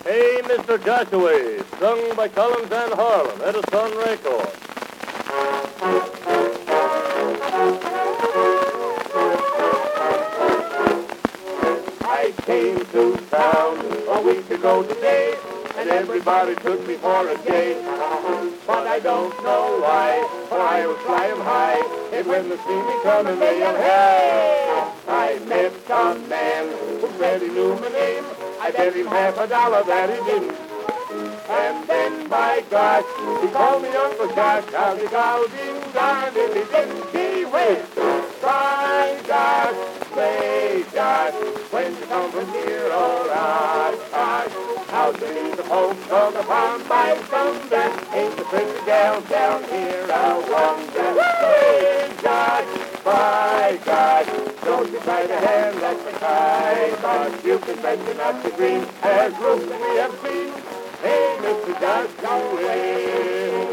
Hey, Mr. Joshua, sung by Collins and Harlan, Edison Record. I came to town a week ago today, and everybody took me for a jay. But I don't know why, for I was flying high, and when they see me coming, they yell, hey! I met a man who said he knew my name. I bet him $50 that he didn't. And then, by gosh, he called me Uncle Josh. I'll be ding darned if he didn't. Gee whiz! By gosh, say Josh, when you come from here, oh gosh, how do you the folks on the farm by thunder? Ain't the pretty gals down here I wonder? Say Josh, by gosh, don't you try to hand that the kite, but you can bet you're not the green as roofs we have seen. Hey, Mr. Josh, go away.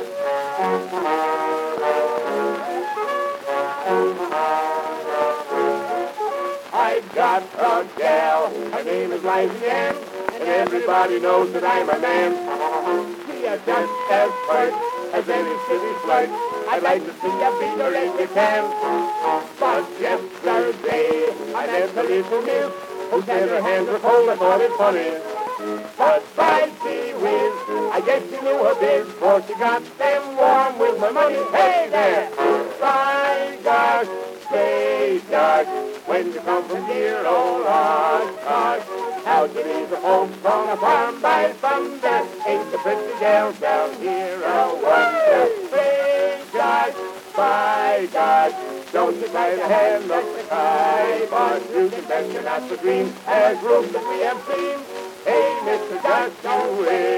I've got a gal, her name is Liza Ann, and everybody knows that I'm a man. She is just as pert as any city flirt. I'd like to see you beat her if you can. But yesterday I met a little miss who said her hands were cold. I thought it funny. But by gee whiz, I guess she knew her biz, for she got them warm with my money. Hey there! By gosh, say Josh, when you come from dear old Oshkosh, how do these folks on a farm by thunder? Ain't the pretty gals down here a wonder? Say Josh, by gosh, don't you try to hand up the kite, but you can bet you're not the dream as roofs that we have seen. Hey, Mr. Joshua.